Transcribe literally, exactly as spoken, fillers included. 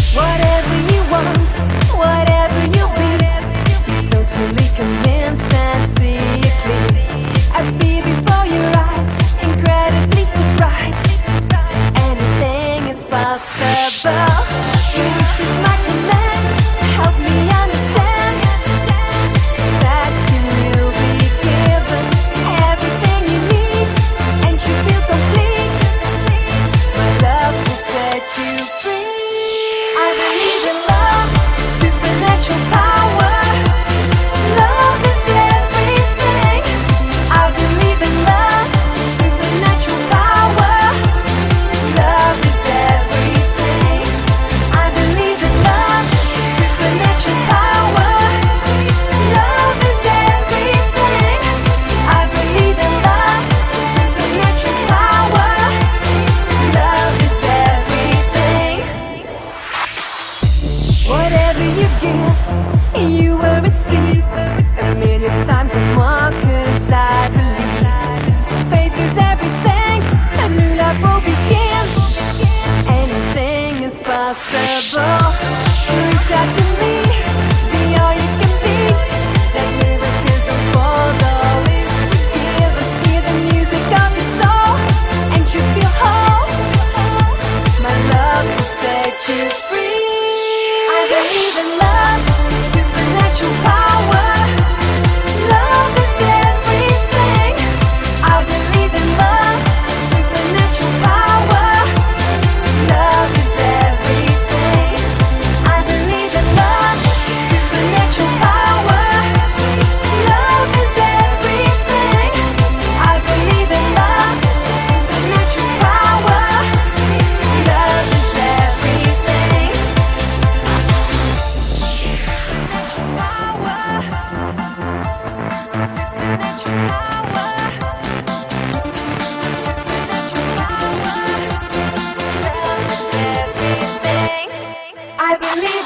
Whatever you want, whatever you be, be totally convinced and see it clear. I'd be before your eyes, incredibly surprised. Anything is possible. Your wish is my command. Help me understand. 'Cause asking you'll be given everything you need, and you feel complete. My love will set you free. I believe in love, supernatural power. Love is everything. I believe in love, supernatural power. Love is everything. I believe in love, supernatural power. Love is everything. I believe in love, supernatural power. Love is everything. Whatever you give, you will receive a million times and more, 'cause I believe faith is everything. A new life will begin. Anything is possible. Reach out to me, be all you can be. Let miracles unfold, all is forgiven. Hear the music of your soul, and you feel whole. My love will set you free. I believe in love, supernatural power. Love is everything. I believe in love, supernatural power. Love is everything. I believe in love, supernatural power. Love is everything. I believe in love, supernatural power. Love is everything. I believe